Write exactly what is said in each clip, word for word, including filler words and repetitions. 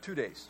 two days.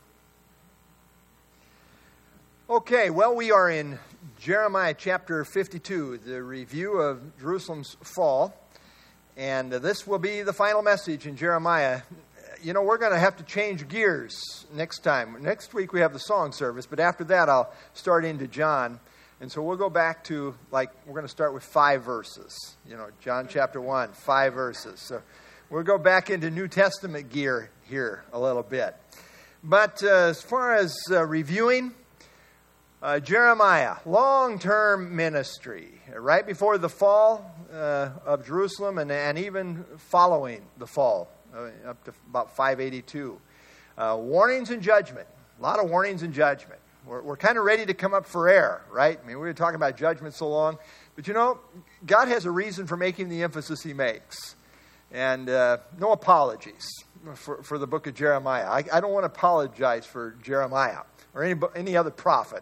Okay, well, we are in Jeremiah chapter fifty-two, the review of Jerusalem's fall. And this will be the final message in Jeremiah. You know, we're going to have to change gears next time. Next week we have the song service, but after that I'll start into John. And so we'll go back to, like, we're going to start with five verses. You know, John chapter one, five verses. So we'll go back into New Testament gear here a little bit. But uh, as far as uh, reviewing, uh, Jeremiah, long-term ministry, right before the fall uh, of Jerusalem and, and even following the fall, uh, up to about five eighty-two. Uh, warnings and judgment, a lot of warnings and judgment. We're, we're kind of ready to come up for air, right? I mean, we were talking about judgment so long. But you know, God has a reason for making the emphasis he makes. And uh, no apologies for, for the book of Jeremiah. I, I don't want to apologize for Jeremiah or any, any other prophet.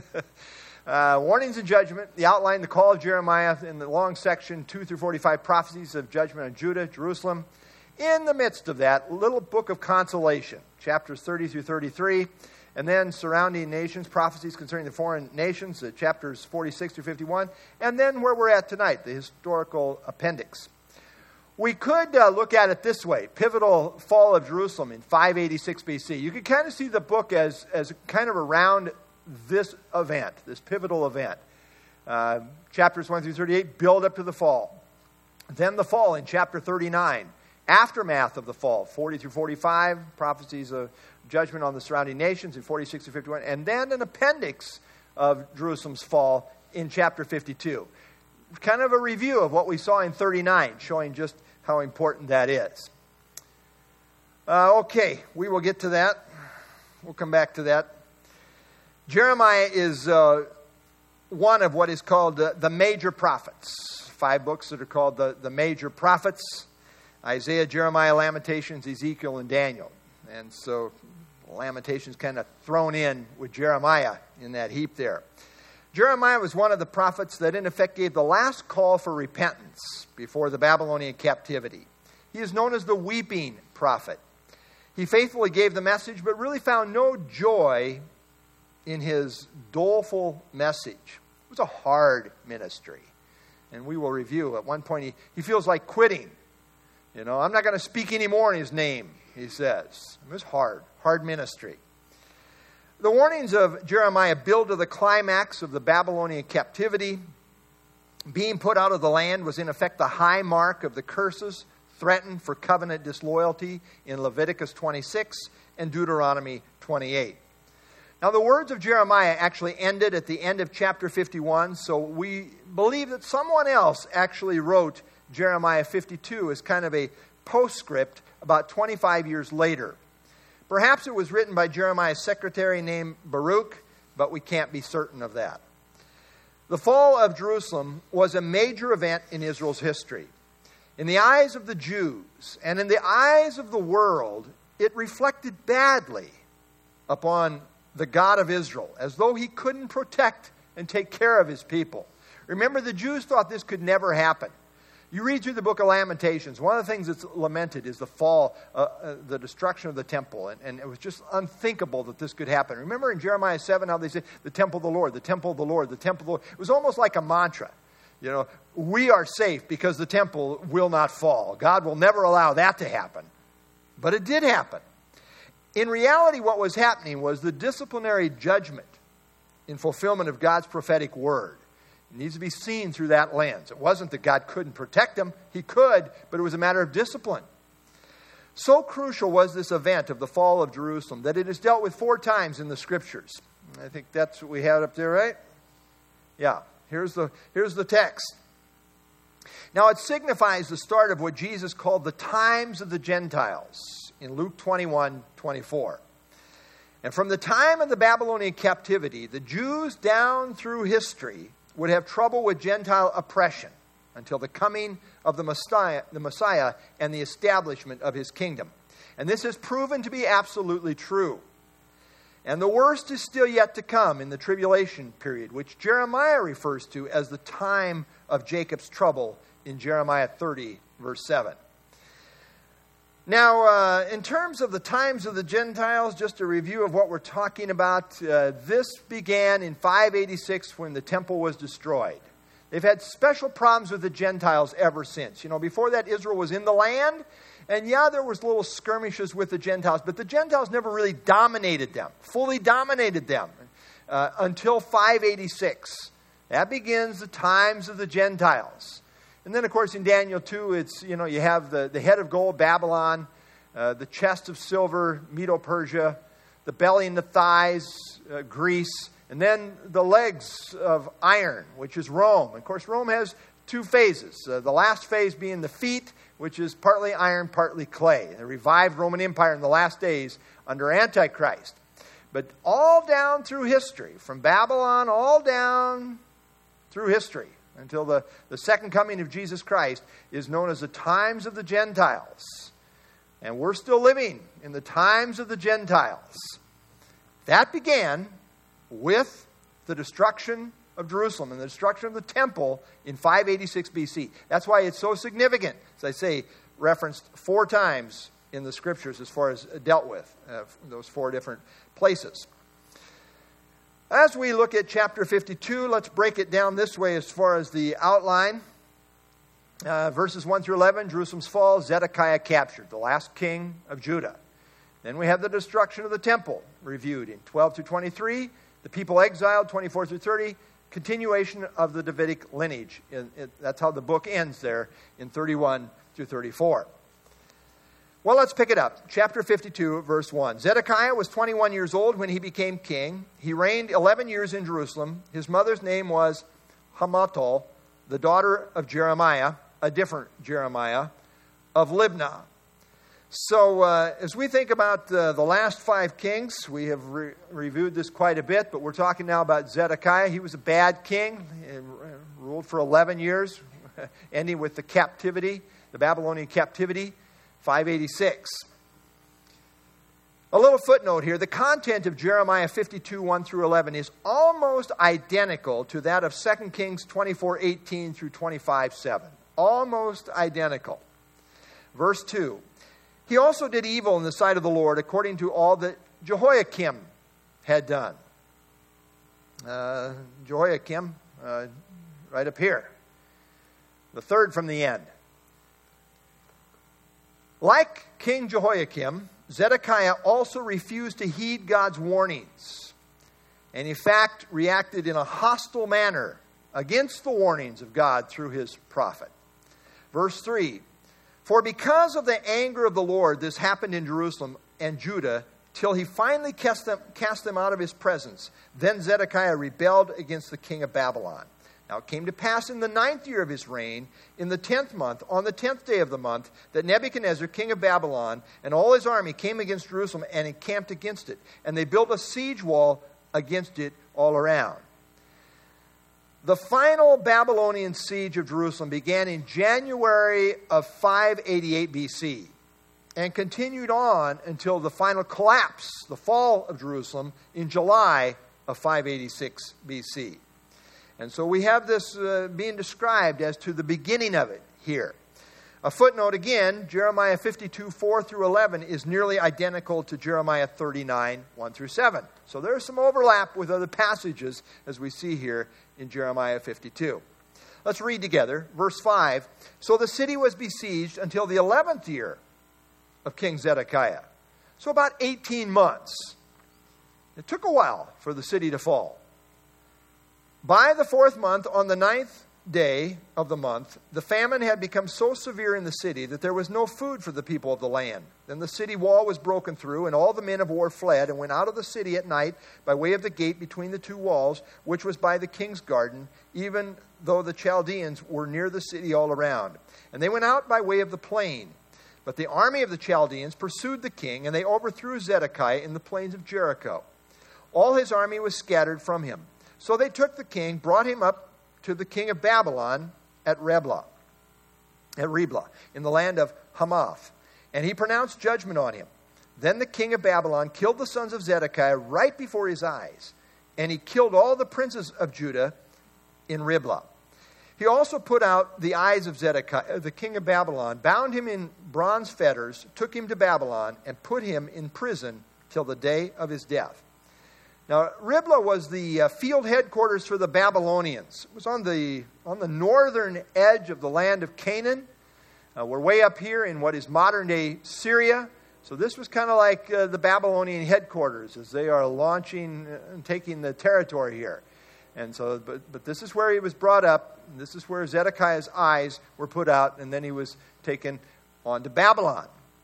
uh, warnings and judgment, the outline, the call of Jeremiah in the long section, two through forty-five, prophecies of judgment on Judah, Jerusalem. In the midst of that, little book of consolation, chapters thirty through thirty-three. And then surrounding nations, prophecies concerning the foreign nations, uh, chapters forty-six through fifty-one. And then where we're at tonight, the historical appendix. We could uh, look at it this way. Pivotal fall of Jerusalem in five eighty-six B C. You could kind of see the book as, as kind of around this event, this pivotal event. Uh, chapters one through thirty-eight build up to the fall. Then the fall in chapter thirty-nine. Aftermath of the fall, forty through forty-five, prophecies of judgment on the surrounding nations in forty-six through fifty-one, and then an appendix of Jerusalem's fall in chapter fifty-two. Kind of a review of what we saw in thirty-nine, showing just how important that is. Uh, okay, we will get to that. We'll come back to that. Jeremiah is uh, one of what is called uh, the major prophets. Five books that are called the, the major prophets. Isaiah, Jeremiah, Lamentations, Ezekiel, and Daniel. And so Lamentations kind of thrown in with Jeremiah in that heap there. Jeremiah was one of the prophets that in effect gave the last call for repentance before the Babylonian captivity. He is known as the weeping prophet. He faithfully gave the message, but really found no joy in his doleful message. It was a hard ministry. And we will review. At one point, he, he feels like quitting. You know, I'm not going to speak anymore in his name, he says. It was hard, hard ministry. The warnings of Jeremiah build to the climax of the Babylonian captivity. Being put out of the land was in effect the high mark of the curses threatened for covenant disloyalty in Leviticus twenty-six and Deuteronomy twenty-eight. Now, the words of Jeremiah actually ended at the end of chapter fifty-one, so we believe that someone else actually wrote Jeremiah fifty-two as kind of a postscript about twenty-five years later. Perhaps it was written by Jeremiah's secretary named Baruch, but we can't be certain of that. The fall of Jerusalem was a major event in Israel's history. In the eyes of the Jews and in the eyes of the world, it reflected badly upon the God of Israel, as though he couldn't protect and take care of his people. Remember, the Jews thought this could never happen. You read through the book of Lamentations, one of the things that's lamented is the fall, uh, uh, the destruction of the temple. And, and it was just unthinkable that this could happen. Remember in Jeremiah seven how they said, the temple of the Lord, the temple of the Lord, the temple of the Lord. It was almost like a mantra. You know, we are safe because the temple will not fall. God will never allow that to happen. But it did happen. In reality, what was happening was the disciplinary judgment in fulfillment of God's prophetic word. It needs to be seen through that lens. It wasn't that God couldn't protect them. He could, but it was a matter of discipline. So crucial was this event of the fall of Jerusalem that it is dealt with four times in the Scriptures. I think that's what we had up there, right? Yeah, here's the, here's the text. Now it signifies the start of what Jesus called the times of the Gentiles in Luke twenty-one twenty-four. And from the time of the Babylonian captivity, the Jews down through history would have trouble with Gentile oppression until the coming of the Messiah, the Messiah and the establishment of his kingdom. And this has proven to be absolutely true. And the worst is still yet to come in the tribulation period, which Jeremiah refers to as the time of Jacob's trouble in Jeremiah thirty, verse seven. Now, uh, in terms of the times of the Gentiles, just a review of what we're talking about. Uh, this began in five eighty-six when the temple was destroyed. They've had special problems with the Gentiles ever since. You know, before that, Israel was in the land, and yeah, there was little skirmishes with the Gentiles, but the Gentiles never really dominated them, fully dominated them, uh, until five eighty-six. That begins the times of the Gentiles. And then, of course, in Daniel two, it's, you know, you have the, the head of gold, Babylon, uh, the chest of silver, Medo-Persia, the belly and the thighs, uh, Greece, and then the legs of iron, which is Rome. Of course, Rome has two phases, uh, the last phase being the feet, which is partly iron, partly clay. The revived Roman Empire in the last days under Antichrist. But all down through history, from Babylon all down through history, until the, the second coming of Jesus Christ, is known as the times of the Gentiles. And we're still living in the times of the Gentiles. That began with the destruction of Jerusalem and the destruction of the temple in five eighty-six B C. That's why it's so significant, as I say, referenced four times in the Scriptures as far as dealt with, uh, those four different places. As we look at chapter fifty-two, let's break it down this way as far as the outline. Uh, verses one through eleven, Jerusalem's fall, Zedekiah captured, the last king of Judah. Then we have the destruction of the temple reviewed in twelve through twenty-three, the people exiled, twenty-four through thirty, continuation of the Davidic lineage. In, in, that's how the book ends there in thirty-one through thirty-four. Well, let's pick it up. Chapter fifty-two, verse one. Zedekiah was twenty-one years old when he became king. He reigned eleven years in Jerusalem. His mother's name was Hamutal, the daughter of Jeremiah, a different Jeremiah, of Libnah. So uh, as we think about uh, the last five kings, we have re- reviewed this quite a bit, but we're talking now about Zedekiah. He was a bad king. He ruled for eleven years, ending with the captivity, the Babylonian captivity. five eighty-six. A little footnote here. The content of Jeremiah fifty-two, one through eleven is almost identical to that of Second Kings twenty-four, eighteen through twenty-five, seven. Almost identical. Verse two. He also did evil in the sight of the Lord according to all that Jehoiakim had done. Uh, Jehoiakim, uh, right up here. The third from the end. Like King Jehoiakim, Zedekiah also refused to heed God's warnings, and in fact reacted in a hostile manner against the warnings of God through his prophet. Verse three, for because of the anger of the Lord, this happened in Jerusalem and Judah, till he finally cast them, cast them out of his presence. Then Zedekiah rebelled against the king of Babylon. Now it came to pass in the ninth year of his reign, in the tenth month, on the tenth day of the month, that Nebuchadnezzar, king of Babylon, and all his army came against Jerusalem and encamped against it. And they built a siege wall against it all around. The final Babylonian siege of Jerusalem began in January of five eighty-eight B C and continued on until the final collapse, the fall of Jerusalem, in July of five eighty-six B C. And so we have this uh, being described as to the beginning of it here. A footnote again, Jeremiah fifty-two, four through eleven is nearly identical to Jeremiah thirty-nine, one through seven. So there's some overlap with other passages as we see here in Jeremiah fifty-two. Let's read together. Verse five. So the city was besieged until the eleventh year of King Zedekiah. So about eighteen months. It took a while for the city to fall. By the fourth month, on the ninth day of the month, the famine had become so severe in the city that there was no food for the people of the land. Then the city wall was broken through, and all the men of war fled and went out of the city at night by way of the gate between the two walls, which was by the king's garden, even though the Chaldeans were near the city all around. And they went out by way of the plain. But the army of the Chaldeans pursued the king, and they overthrew Zedekiah in the plains of Jericho. All his army was scattered from him. So they took the king, brought him up to the king of Babylon at Riblah, at Riblah, in the land of Hamath, and he pronounced judgment on him. Then the king of Babylon killed the sons of Zedekiah right before his eyes, and he killed all the princes of Judah in Riblah. He also put out the eyes of Zedekiah, the king of Babylon, bound him in bronze fetters, took him to Babylon, and put him in prison till the day of his death. Now, Riblah was the uh, field headquarters for the Babylonians. It was on the, on the northern edge of the land of Canaan. Uh, we're way up here in what is modern-day Syria. So this was kind of like uh, the Babylonian headquarters as they are launching and taking the territory here. And so, but, but this is where he was brought up. This is where Zedekiah's eyes were put out, and then he was taken on to Babylon.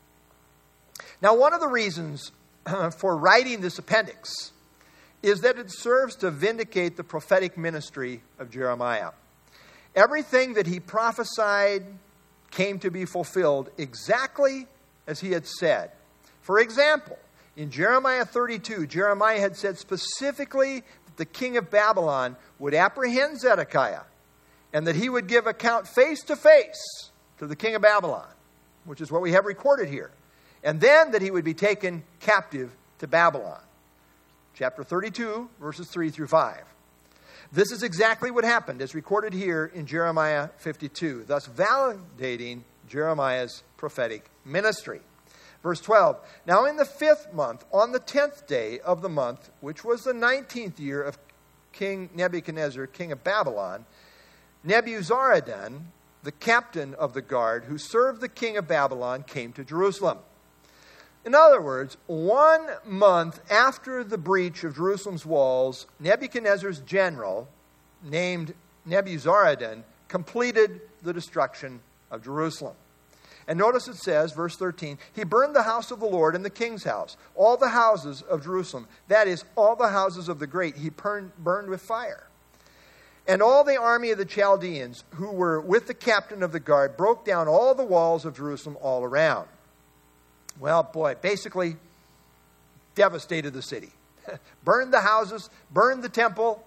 Now, one of the reasons for writing this appendix is that it serves to vindicate the prophetic ministry of Jeremiah. Everything that he prophesied came to be fulfilled exactly as he had said. For example, in Jeremiah thirty-two, Jeremiah had said specifically that the king of Babylon would apprehend Zedekiah and that he would give account face to face to the king of Babylon, which is what we have recorded here. And then that he would be taken captive to Babylon. Chapter thirty-two, verses three through five. This is exactly what happened as recorded here in Jeremiah fifty-two, thus validating Jeremiah's prophetic ministry. Verse twelve, now in the fifth month, on the tenth day of the month, which was the nineteenth year of King Nebuchadnezzar, king of Babylon, Nebuzaradan, the captain of the guard who served the king of Babylon, came to Jerusalem. In other words, one month after the breach of Jerusalem's walls, Nebuchadnezzar's general, named Nebuzaradan, completed the destruction of Jerusalem. And notice it says, verse thirteen, he burned the house of the Lord and the king's house, all the houses of Jerusalem, that is, all the houses of the great, he burned, burned with fire. And all the army of the Chaldeans who were with the captain of the guard broke down all the walls of Jerusalem all around. Well, boy, basically devastated the city. Burned the houses, burned the temple,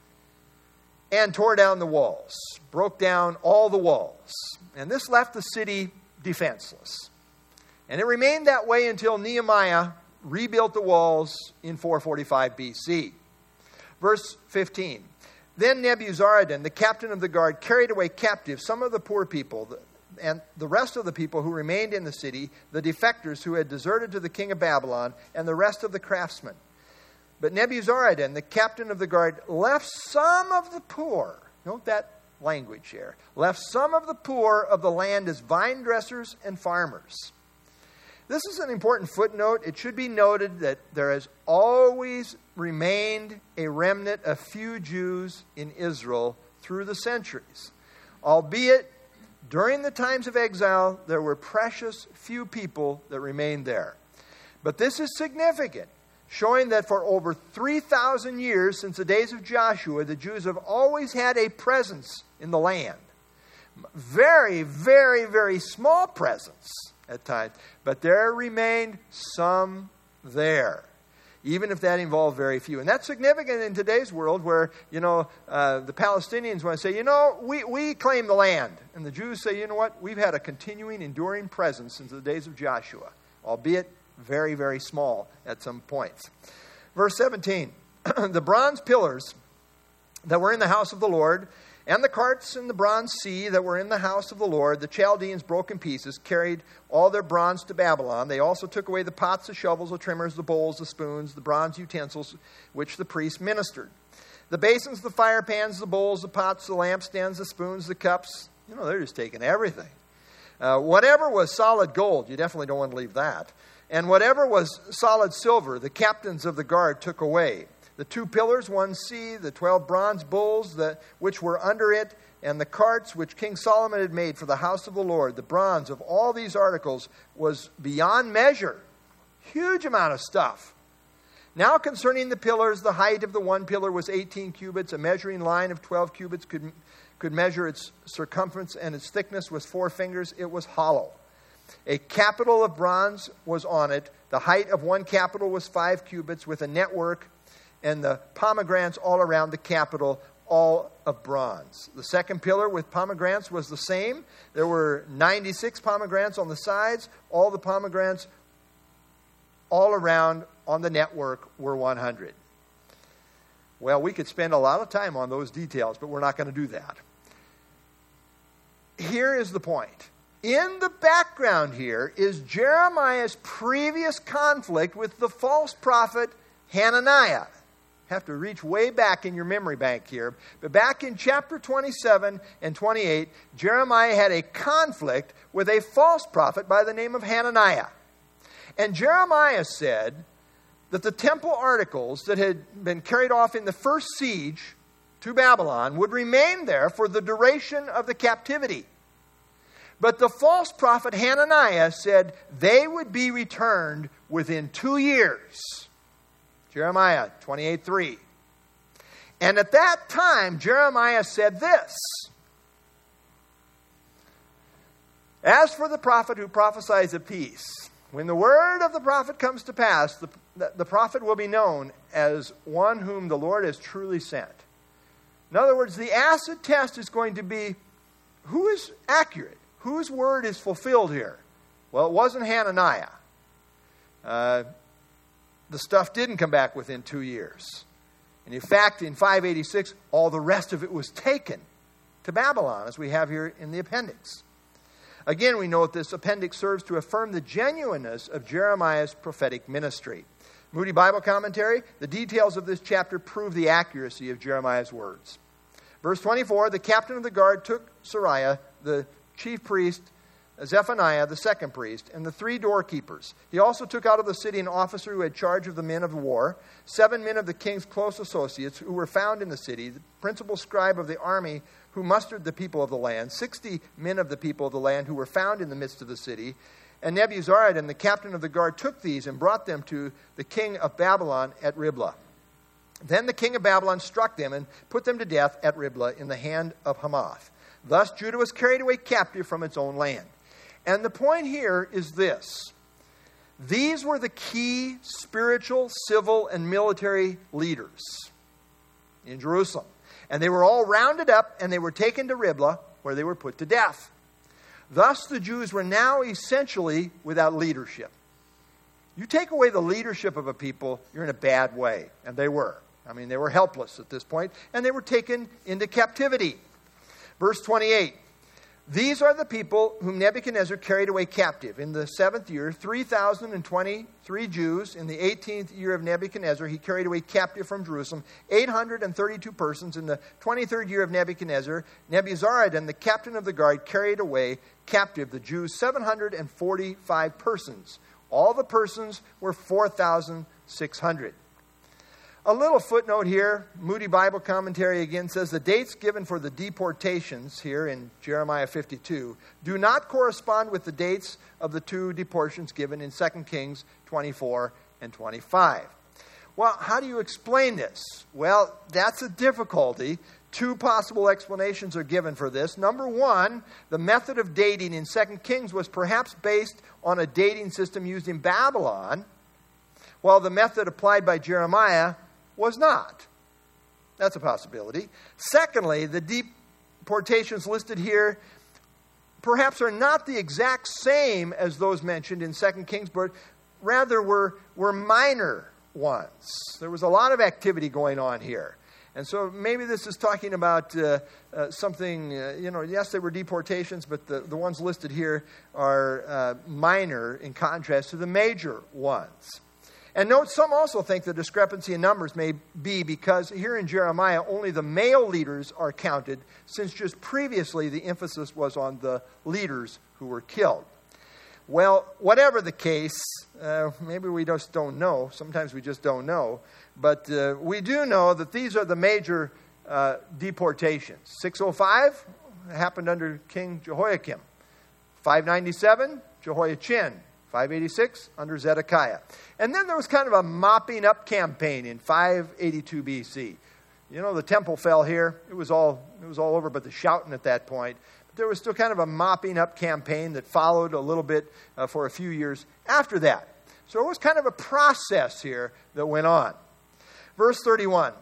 and tore down the walls. Broke down all the walls. And this left the city defenseless. And it remained that way until Nehemiah rebuilt the walls in four forty-five B C. Verse fifteen. Then Nebuzaradan, the captain of the guard, carried away captive some of the poor people, and the rest of the people who remained in the city, the defectors who had deserted to the king of Babylon, and the rest of the craftsmen. But Nebuzaradan, the captain of the guard, left some of the poor, note that language here, left some of the poor of the land as vine dressers and farmers. This is an important footnote. It should be noted that there has always remained a remnant of few Jews in Israel through the centuries. Albeit, during the times of exile, there were precious few people that remained there. But this is significant, showing that for over three thousand years since the days of Joshua, the Jews have always had a presence in the land. Very, very, very small presence at times, but there remained some there, even if that involved very few. And that's significant in today's world where, you know, uh, the Palestinians want to say, you know, we, we claim the land. And the Jews say, you know what, we've had a continuing, enduring presence since the days of Joshua, albeit very, very small at some points. Verse seventeen, the bronze pillars that were in the house of the Lord, and the carts and the bronze sea that were in the house of the Lord, the Chaldeans broke in pieces, carried all their bronze to Babylon. They also took away the pots, the shovels, the trimmers, the bowls, the spoons, the bronze utensils which the priests ministered. The basins, the fire pans, the bowls, the pots, the lampstands, the spoons, the cups. You know, they're just taking everything. Uh, whatever was solid gold, you definitely don't want to leave that. And whatever was solid silver, the captains of the guard took away. The two pillars, one sea, the twelve bronze bulls that, which were under it, and the carts which King Solomon had made for the house of the Lord. The bronze of all these articles was beyond measure. Huge amount of stuff. Now concerning the pillars, the height of the one pillar was eighteen cubits. A measuring line of twelve cubits could, could measure its circumference, and its thickness was four fingers. It was hollow. A capital of bronze was on it. The height of one capital was five cubits with a network, and the pomegranates all around the capital, all of bronze. The second pillar with pomegranates was the same. There were ninety-six pomegranates on the sides. All the pomegranates all around on the network were one hundred. Well, we could spend a lot of time on those details, but we're not going to do that. here is the point. In the background here is Jeremiah's previous conflict with the false prophet Hananiah. Have to reach way back in your memory bank here. But back in chapter twenty-seven and twenty-eight, Jeremiah had a conflict with a false prophet by the name of Hananiah. And Jeremiah said that the temple articles that had been carried off in the first siege to Babylon would remain there for the duration of the captivity. But the false prophet Hananiah said they would be returned within two years. Jeremiah twenty-eight three. And at that time, Jeremiah said this: "As for the prophet who prophesies of peace, when the word of the prophet comes to pass, the, the, the prophet will be known as one whom the Lord has truly sent." In other words, the acid test is going to be, who is accurate? Whose word is fulfilled here? Well, it wasn't Hananiah. Uh, the stuff didn't come back within two years. And in fact, in five eighty-six, all the rest of it was taken to Babylon, as we have here in the appendix. Again, we note this appendix serves to affirm the genuineness of Jeremiah's prophetic ministry. Moody Bible Commentary, the details of this chapter prove the accuracy of Jeremiah's words. Verse twenty-four, the captain of the guard took Seraiah, the chief priest, Zephaniah, the second priest, and the three doorkeepers. He also took out of the city an officer who had charge of the men of war, seven men of the king's close associates who were found in the city, the principal scribe of the army who mustered the people of the land, sixty men of the people of the land who were found in the midst of the city. And Nebuzaradan, the captain of the guard, took these and brought them to the king of Babylon at Riblah. Then the king of Babylon struck them and put them to death at Riblah in the hand of Hamath. Thus Judah was carried away captive from its own land. And the point here is this: these were the key spiritual, civil, and military leaders in Jerusalem. And they were all rounded up and they were taken to Riblah, where they were put to death. Thus the Jews were now essentially without leadership. You take away the leadership of a people, you're in a bad way. And they were. I mean, they were helpless at this point, and they were taken into captivity. Verse twenty-eight. These are the people whom Nebuchadnezzar carried away captive. In the seventh year, three thousand twenty-three Jews. In the eighteenth year of Nebuchadnezzar, he carried away captive from Jerusalem eight hundred thirty-two persons. In the twenty-third year of Nebuchadnezzar, Nebuzaradan, the captain of the guard, carried away captive the Jews seven hundred forty-five persons. All the persons were four thousand six hundred. A little footnote here, Moody Bible Commentary again says the dates given for the deportations here in Jeremiah fifty-two do not correspond with the dates of the two deportations given in Second Kings twenty-four and twenty-five. Well, how do you explain this? Well, that's a difficulty. Two possible explanations are given for this. Number one, the method of dating in Second Kings was perhaps based on a dating system used in Babylon, while the method applied by Jeremiah was not. That's a possibility. Secondly, the deportations listed here perhaps are not the exact same as those mentioned in Second Kings, but rather were, were minor ones. There was a lot of activity going on here. And so maybe this is talking about uh, uh, something, uh, you know, yes, there were deportations, but the, the ones listed here are uh, minor in contrast to the major ones. And note, some also think the discrepancy in numbers may be because here in Jeremiah, only the male leaders are counted, since just previously the emphasis was on the leaders who were killed. Well, whatever the case, uh, maybe we just don't know. Sometimes we just don't know. But uh, we do know that these are the major uh, deportations. six oh five happened under King Jehoiakim. five ninety-seven, Jehoiachin. five eighty-six, under Zedekiah. And then there was kind of a mopping up campaign in five eighty-two B C. You know, the temple fell here. It was all it was all over but the shouting at that point. But there was still kind of a mopping up campaign that followed a little bit uh, for a few years after that. So it was kind of a process here that went on. Verse thirty-one.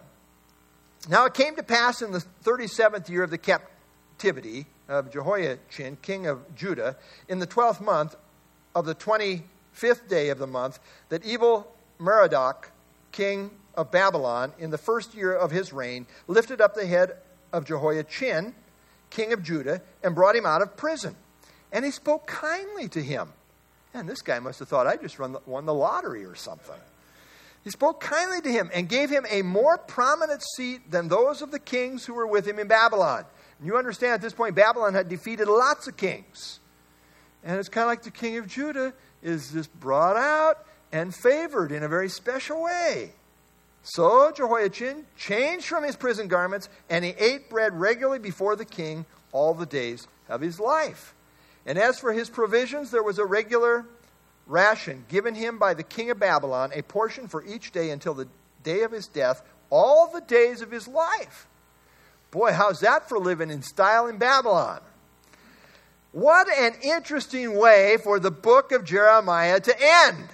Now it came to pass in the thirty-seventh year of the captivity of Jehoiachin, king of Judah, in the twelfth month of the twenty-fifth day of the month, that Evil-Merodach, king of Babylon, in the first year of his reign, lifted up the head of Jehoiachin, king of Judah, and brought him out of prison. And he spoke kindly to him. And this guy must have thought, I just won the, won the lottery or something. He spoke kindly to him and gave him a more prominent seat than those of the kings who were with him in Babylon. And you understand at this point, Babylon had defeated lots of kings. And it's kind of like the king of Judah is just brought out and favored in a very special way. So Jehoiachin changed from his prison garments, and he ate bread regularly before the king all the days of his life. And as for his provisions, there was a regular ration given him by the king of Babylon, a portion for each day until the day of his death, all the days of his life. Boy, how's that for living in style in Babylon? What an interesting way for the book of Jeremiah to end.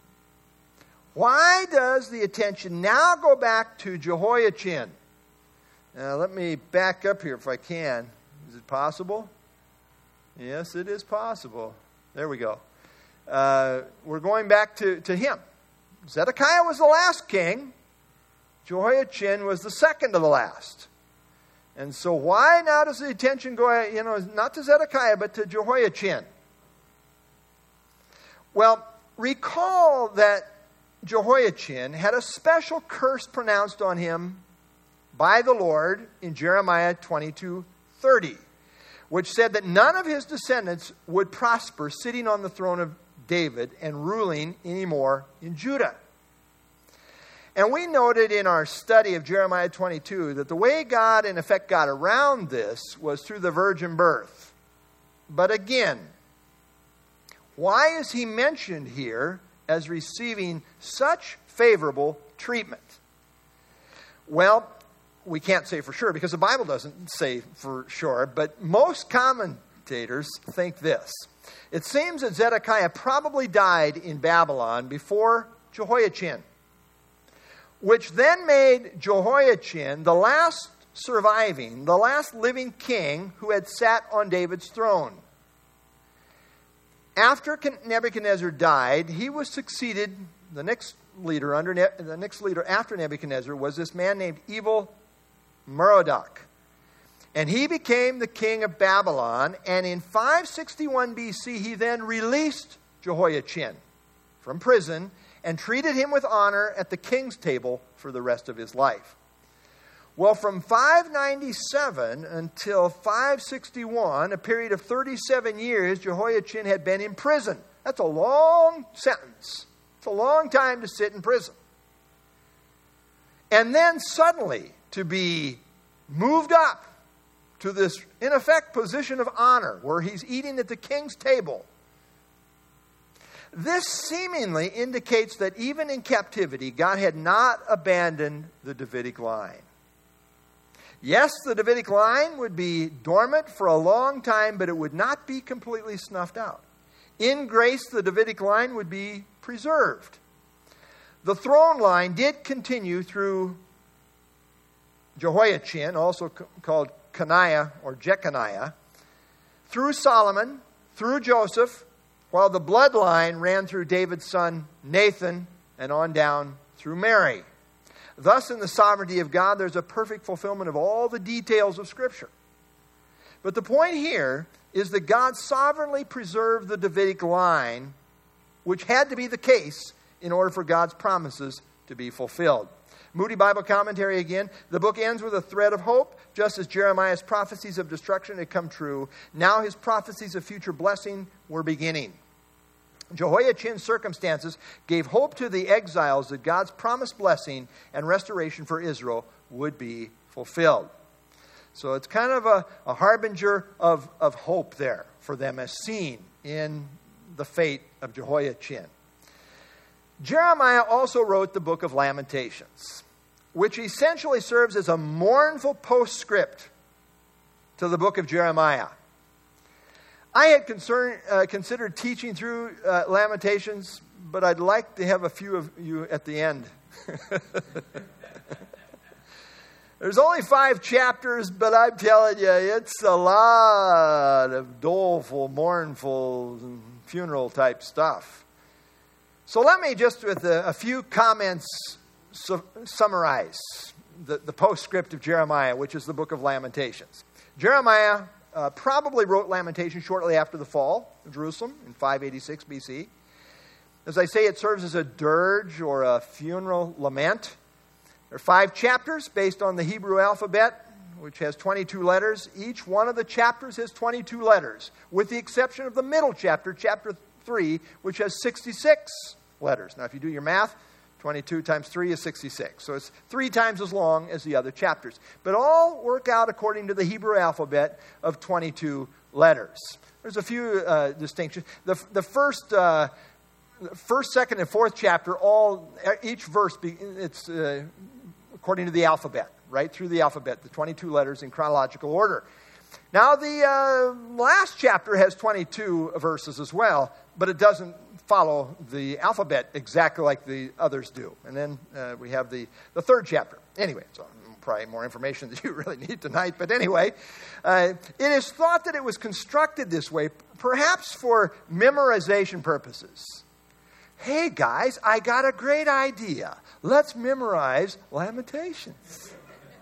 Why does the attention now go back to Jehoiachin? Now, let me back up here if I can. Is it possible? Yes, it is possible. There we go. Uh, we're going back to, to him. Zedekiah was the last king. Jehoiachin was the second to the last. And so why now does the attention go, you know, not to Zedekiah, but to Jehoiachin? Well, recall that Jehoiachin had a special curse pronounced on him by the Lord in Jeremiah twenty-two thirty, which said that none of his descendants would prosper sitting on the throne of David and ruling anymore in Judah. And we noted in our study of Jeremiah twenty-two that the way God, in effect, got around this was through the virgin birth. But again, why is he mentioned here as receiving such favorable treatment? Well, we can't say for sure because the Bible doesn't say for sure, but most commentators think this. It seems that Zedekiah probably died in Babylon before Jehoiachin, which then made Jehoiachin the last surviving, the last living king who had sat on David's throne. After Nebuchadnezzar died, he was succeeded, the next leader under the next leader after Nebuchadnezzar was this man named Evil-Merodach. And he became the king of Babylon, and in five sixty-one B C he then released Jehoiachin from prison and treated him with honor at the king's table for the rest of his life. Well, from five ninety-seven until five sixty-one, a period of thirty-seven years, Jehoiachin had been in prison. That's a long sentence. It's a long time to sit in prison. And then suddenly to be moved up to this, in effect, position of honor where he's eating at the king's table. This seemingly indicates that even in captivity, God had not abandoned the Davidic line. Yes, the Davidic line would be dormant for a long time, but it would not be completely snuffed out. In grace, the Davidic line would be preserved. The throne line did continue through Jehoiachin, also called Coniah or Jeconiah, through Solomon, through Joseph, while the bloodline ran through David's son Nathan and on down through Mary. Thus, in the sovereignty of God, there's a perfect fulfillment of all the details of Scripture. But the point here is that God sovereignly preserved the Davidic line, which had to be the case in order for God's promises to be fulfilled. Moody Bible Commentary again, the book ends with a thread of hope. Just as Jeremiah's prophecies of destruction had come true, now his prophecies of future blessing were beginning. Jehoiachin's circumstances gave hope to the exiles that God's promised blessing and restoration for Israel would be fulfilled. So it's kind of a, a harbinger of, of hope there for them as seen in the fate of Jehoiachin. Jeremiah also wrote the book of Lamentations, which essentially serves as a mournful postscript to the book of Jeremiah. I had concern, uh, considered teaching through uh, Lamentations, but I'd like to have a few of you at the end. There's only five chapters, but I'm telling you, it's a lot of doleful, mournful, funeral type stuff. So let me just, with a, a few comments, su- summarize the, the postscript of Jeremiah, which is the book of Lamentations. Jeremiah uh, probably wrote Lamentations shortly after the fall of Jerusalem in five eighty-six B C. As I say, it serves as a dirge or a funeral lament. There are five chapters based on the Hebrew alphabet, which has twenty-two letters. Each one of the chapters has twenty-two letters, with the exception of the middle chapter, chapter three, which has sixty-six letters. Now, if you do your math, twenty-two times three is sixty-six. So it's three times as long as the other chapters. But all work out according to the Hebrew alphabet of twenty-two letters. There's a few uh, distinctions. The, the first, uh, first, second, and fourth chapter, all each verse, be, it's uh, according to the alphabet, right through the alphabet, the twenty-two letters in chronological order. Now, the uh, last chapter has twenty-two verses as well, but it doesn't follow the alphabet exactly like the others do. And then uh, we have the, the third chapter. Anyway, so probably more information that you really need tonight. But anyway, uh, it is thought that it was constructed this way, perhaps for memorization purposes. Hey, guys, I got a great idea. Let's memorize Lamentations.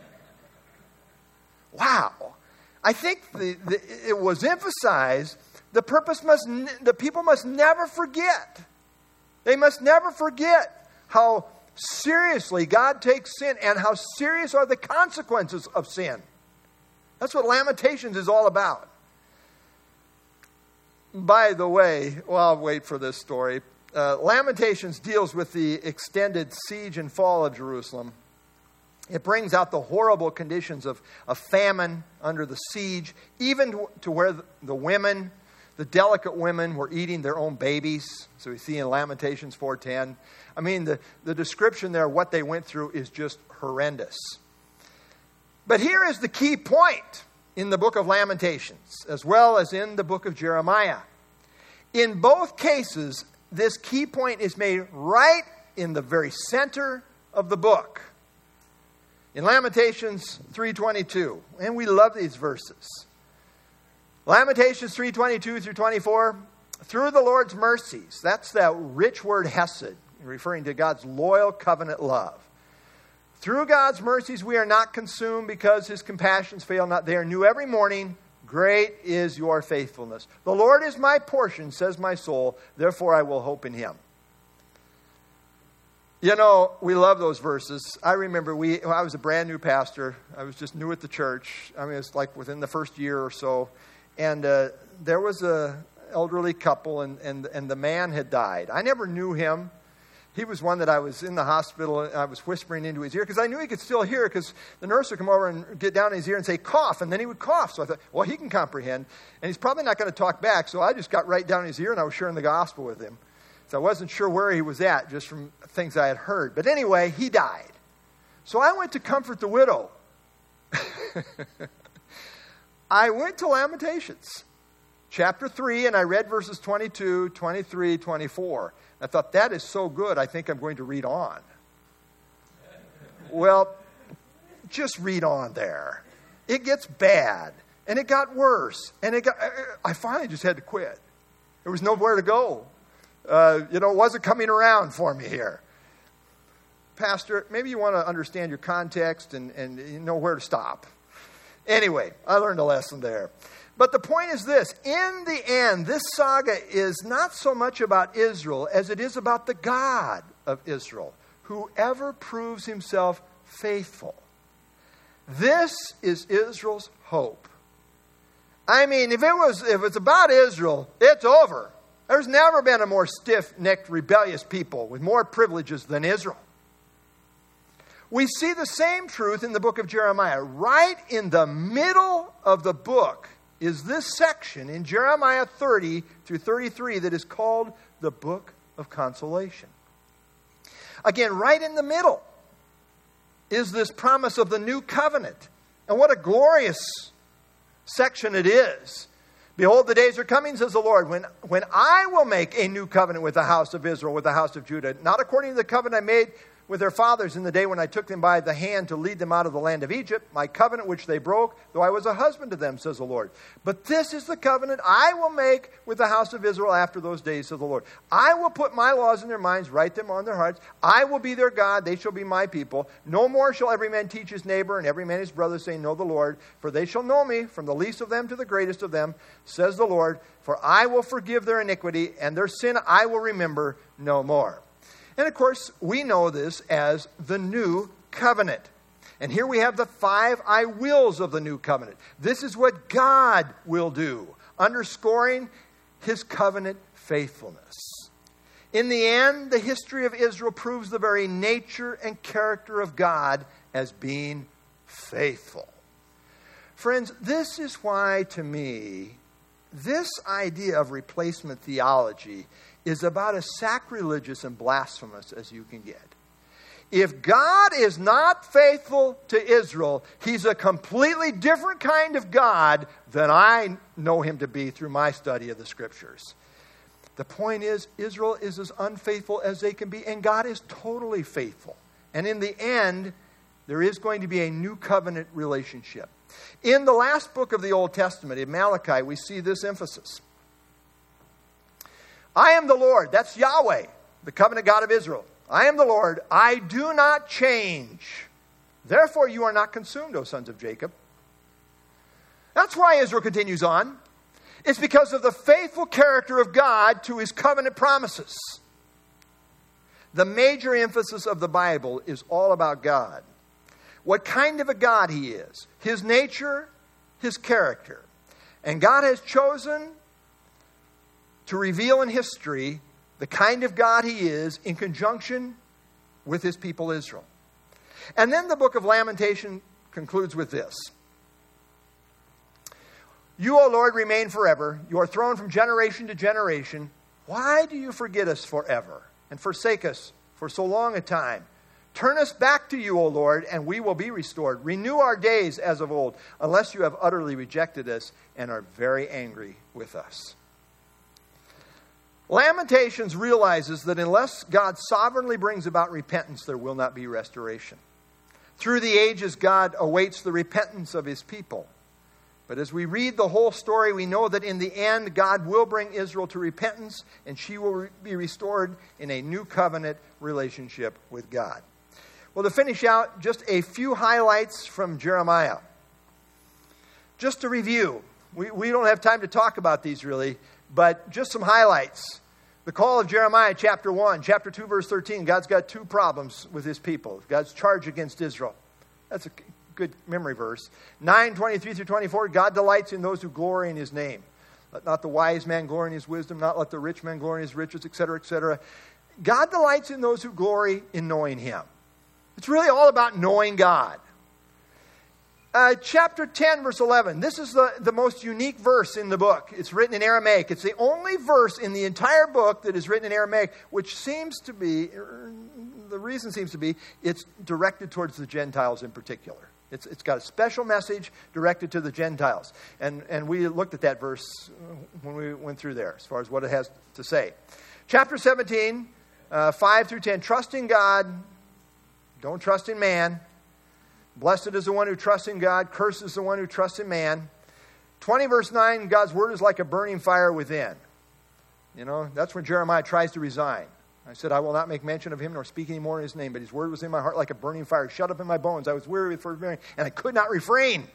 Wow. I think the, the, it was emphasized the purpose must, the people must never forget. They must never forget how seriously God takes sin and how serious are the consequences of sin. That's what Lamentations is all about. By the way, well, I'll wait for this story. Uh, Lamentations deals with the extended siege and fall of Jerusalem. It brings out the horrible conditions of, of famine under the siege, even to, to where the, the women, the delicate women, were eating their own babies. So we see in Lamentations four ten. I mean, the, the description there, what they went through, is just horrendous. But here is the key point in the book of Lamentations, as well as in the book of Jeremiah. In both cases, this key point is made right in the very center of the book. In Lamentations three twenty-two, and we love these verses. Lamentations three twenty-two through twenty-four, through the Lord's mercies, that's that rich word hesed, referring to God's loyal covenant love. Through God's mercies we are not consumed because his compassions fail not. They are new every morning. Great is your faithfulness. The Lord is my portion, says my soul, therefore I will hope in him. You know, we love those verses. I remember we, I was a brand new pastor. I was just new at the church. I mean, it's like within the first year or so. And uh, there was a elderly couple, and, and, and the man had died. I never knew him. He was one that I was in the hospital, and I was whispering into his ear, because I knew he could still hear, because the nurse would come over and get down in his ear and say, cough, and then he would cough. So I thought, well, he can comprehend, and he's probably not going to talk back. So I just got right down in his ear, and I was sharing the gospel with him. So I wasn't sure where he was at, just from things I had heard. But anyway, he died. So I went to comfort the widow. I went to Lamentations, chapter three, and I read verses twenty-two, twenty-three, twenty-four. I thought, that is so good, I think I'm going to read on. Well, just read on there. It gets bad, and it got worse, and it got. I finally just had to quit. There was nowhere to go. Uh, you know, it wasn't coming around for me here. Pastor, maybe you want to understand your context and, and you know where to stop. Anyway, I learned a lesson there. But the point is this. In the end, this saga is not so much about Israel as it is about the God of Israel, whoever proves himself faithful. This is Israel's hope. I mean, if it was if it's about Israel, it's over. There's never been a more stiff-necked, rebellious people with more privileges than Israel. We see the same truth in the book of Jeremiah. Right in the middle of the book is this section in Jeremiah thirty through thirty-three that is called the Book of Consolation. Again, right in the middle is this promise of the new covenant. And what a glorious section it is. Behold, the days are coming, says the Lord, when, when I will make a new covenant with the house of Israel, with the house of Judah, not according to the covenant I made with their fathers in the day when I took them by the hand to lead them out of the land of Egypt, my covenant which they broke, though I was a husband to them, says the Lord. But this is the covenant I will make with the house of Israel after those days, says the Lord. I will put my laws in their minds, write them on their hearts. I will be their God, they shall be my people. No more shall every man teach his neighbor and every man his brother, saying, Know the Lord. For they shall know me, from the least of them to the greatest of them, says the Lord. For I will forgive their iniquity, and their sin I will remember no more. And of course, we know this as the new covenant. And here we have the five I wills of the new covenant. This is what God will do, underscoring his covenant faithfulness. In the end, the history of Israel proves the very nature and character of God as being faithful. Friends, this is why, to me, this idea of replacement theology is about as sacrilegious and blasphemous as you can get. If God is not faithful to Israel, he's a completely different kind of God than I know him to be through my study of the Scriptures. The point is, Israel is as unfaithful as they can be, and God is totally faithful. And in the end, there is going to be a new covenant relationship. In the last book of the Old Testament, in Malachi, we see this emphasis. I am the Lord. That's Yahweh, the covenant God of Israel. I am the Lord. I do not change. Therefore you are not consumed, O sons of Jacob. That's why Israel continues on. It's because of the faithful character of God to his covenant promises. The major emphasis of the Bible is all about God. What kind of a God he is. His nature, his character. And God has chosen to reveal in history the kind of God he is in conjunction with his people Israel. And then the book of Lamentation concludes with this. You, O Lord, remain forever. Your throne from generation to generation. Why do you forget us forever and forsake us for so long a time? Turn us back to you, O Lord, and we will be restored. Renew our days as of old, unless you have utterly rejected us and are very angry with us. Lamentations realizes that unless God sovereignly brings about repentance, there will not be restoration. Through the ages, God awaits the repentance of his people. But as we read the whole story, we know that in the end, God will bring Israel to repentance, and she will be restored in a new covenant relationship with God. Well, to finish out, just a few highlights from Jeremiah. Just to review, we, we don't have time to talk about these really, but just some highlights. The call of Jeremiah, chapter one, chapter two, verse thirteen. God's got two problems with his people. God's charge against Israel. That's a good memory verse. nine, twenty-three through twenty-four. God delights in those who glory in his name. Let not the wise man glory in his wisdom, not let the rich man glory in his riches, et cetera, et cetera. God delights in those who glory in knowing him. It's really all about knowing God. Uh, chapter ten, verse eleven. This is the, the most unique verse in the book. It's written in Aramaic. It's the only verse in the entire book that is written in Aramaic, which seems to be, the reason seems to be, it's directed towards the Gentiles in particular. It's, it's got a special message directed to the Gentiles. And, and we looked at that verse when we went through there, as far as what it has to say. Chapter seventeen, uh, five through ten. Trust in God. Don't trust in man. Blessed is the one who trusts in God. Cursed is the one who trusts in man. twenty verse nine, God's word is like a burning fire within. You know, that's when Jeremiah tries to resign. I said, I will not make mention of him nor speak any more in his name, but his word was in my heart like a burning fire, shut up in my bones. I was weary with forbearing, and I could not refrain.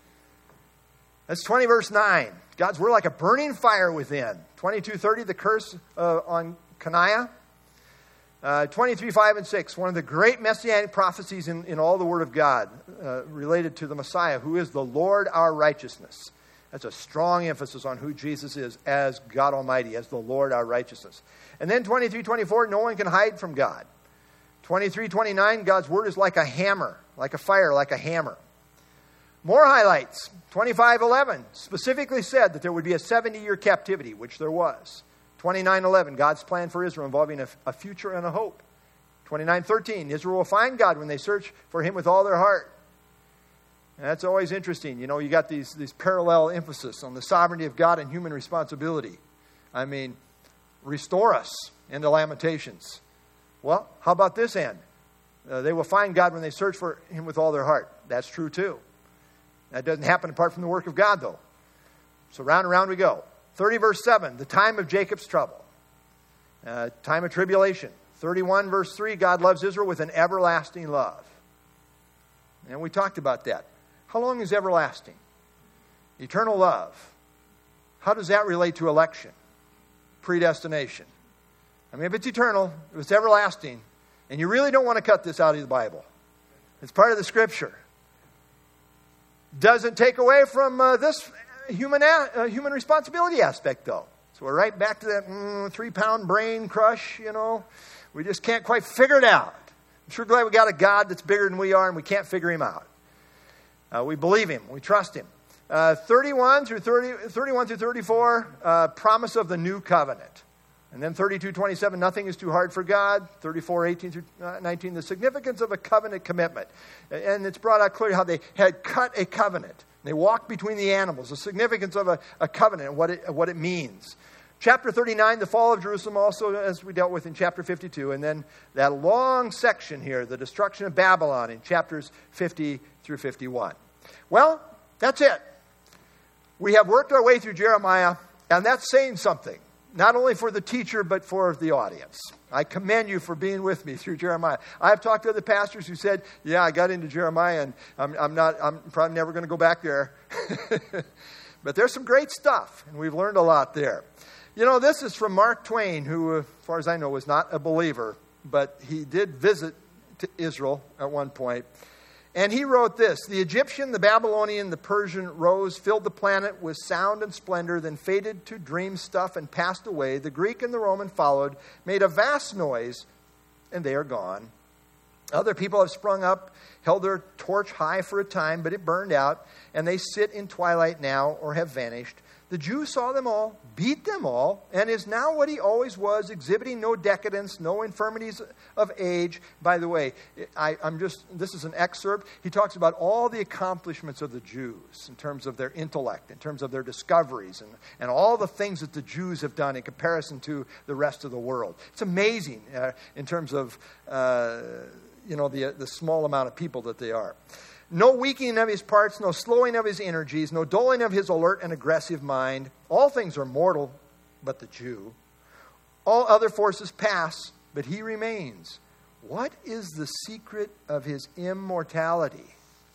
That's twenty verse nine. God's word like a burning fire within. twenty-two thirty, the curse uh, on Coniah. Uh, twenty-three, five, and six, one of the great messianic prophecies in, in all the Word of God uh, related to the Messiah, who is the Lord our righteousness. That's a strong emphasis on who Jesus is as God Almighty, as the Lord our righteousness. And then twenty-three, twenty-four, no one can hide from God. twenty-three, twenty-nine, God's Word is like a hammer, like a fire, like a hammer. More highlights. twenty-five, eleven, specifically said that there would be a seventy-year captivity, which there was. twenty-nine eleven, God's plan for Israel involving a, a future and a hope. twenty-nine thirteen, Israel will find God when they search for him with all their heart. And that's always interesting. You know, you got these, these parallel emphasis on the sovereignty of God and human responsibility. I mean, restore us in the Lamentations. Well, how about this end? Uh, they will find God when they search for him with all their heart. That's true too. That doesn't happen apart from the work of God, though. So round and round we go. thirty verse seven, the time of Jacob's trouble. Uh, time of tribulation. thirty-one verse three, God loves Israel with an everlasting love. And we talked about that. How long is everlasting? Eternal love. How does that relate to election? Predestination. I mean, if it's eternal, if it's everlasting, and you really don't want to cut this out of the Bible, it's part of the Scripture. Doesn't take away from uh, this human uh, human responsibility aspect, though. So we're right back to that mm, three-pound brain crush, you know. We just can't quite figure it out. I'm sure glad we got a God that's bigger than we are, and we can't figure him out. Uh, we believe him. We trust him. Uh, thirty-one through thirty, thirty-one through thirty-four, uh, promise of the new covenant. And then thirty-two twenty-seven, nothing is too hard for God. thirty-four eighteen through nineteen, the significance of a covenant commitment. And it's brought out clearly how they had cut a covenant. They walked between the animals. The significance of a, a covenant and what it, what it means. Chapter thirty-nine, the fall of Jerusalem, also as we dealt with in chapter fifty-two. And then that long section here, the destruction of Babylon in chapters fifty through fifty-one. Well, that's it. We have worked our way through Jeremiah, and that's saying something. Not only for the teacher, but for the audience. I commend you for being with me through Jeremiah. I've talked to other pastors who said, yeah, I got into Jeremiah, and I'm, I'm not, I'm probably never going to go back there. But there's some great stuff, and we've learned a lot there. You know, this is from Mark Twain, who, as far as I know, was not a believer, but he did visit to Israel at one point. And he wrote this: the Egyptian, the Babylonian, the Persian rose, filled the planet with sound and splendor, then faded to dream stuff and passed away. The Greek and the Roman followed, made a vast noise, and they are gone. Other people have sprung up, held their torch high for a time, but it burned out, and they sit in twilight now or have vanished. The Jew saw them all, beat them all, and is now what he always was, exhibiting no decadence, no infirmities of age. By the way, I, I'm just, this is an excerpt. He talks about all the accomplishments of the Jews in terms of their intellect, in terms of their discoveries, and, and all the things that the Jews have done in comparison to the rest of the world. It's amazing uh, in terms of, uh, you know, the, the small amount of people that they are. No weakening of his parts, no slowing of his energies, no dulling of his alert and aggressive mind. All things are mortal, but the Jew. All other forces pass, but he remains. What is the secret of his immortality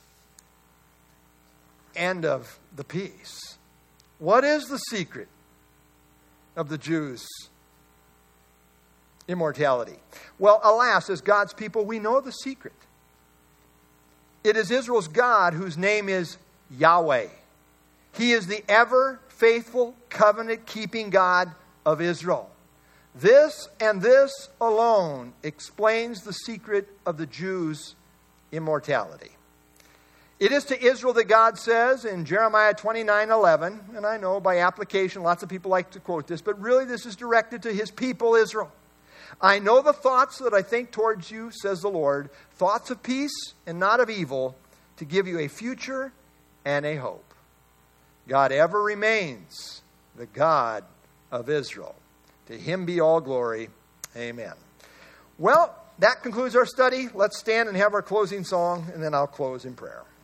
and of the peace? What is the secret of the Jews' immortality? Well, alas, as God's people, we know the secret. It is Israel's God whose name is Yahweh. He is the ever-faithful, covenant-keeping God of Israel. This and this alone explains the secret of the Jews' immortality. It is to Israel that God says in Jeremiah twenty-nine eleven, and I know by application lots of people like to quote this, but really this is directed to his people Israel. I know the thoughts that I think towards you, says the Lord, thoughts of peace and not of evil, to give you a future and a hope. God ever remains the God of Israel. To him be all glory. Amen. Well, that concludes our study. Let's stand and have our closing song, and then I'll close in prayer.